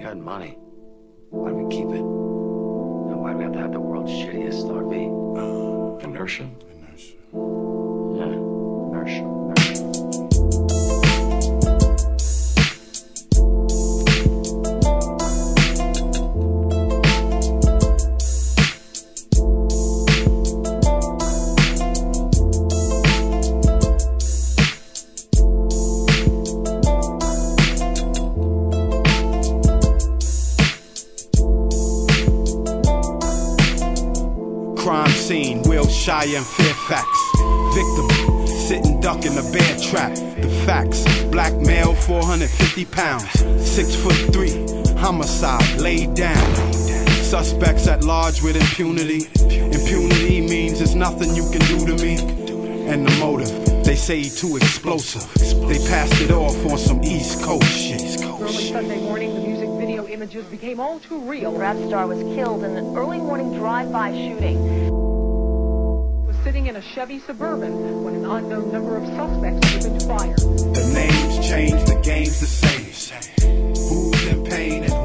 had money. Why do we keep it? And why do we have to have the world's shittiest RV? Inertia? Yeah, inertia. Crime scene, Wilshire and Fairfax. Victim, sitting duck in a bear trap. The facts, black male, 450 pounds. 6'3", homicide, laid down. Suspects at large with impunity. Impunity means there's nothing you can do to me. And the motive, they say he too explosive. They passed it off on some East Coast shit. Early Sunday morning, the music video images became all too real. Rap star was killed in an early morning drive-by shooting. Was sitting in a Chevy Suburban when an unknown number of suspects opened fire. The names change, the game's the same. Who's in pain and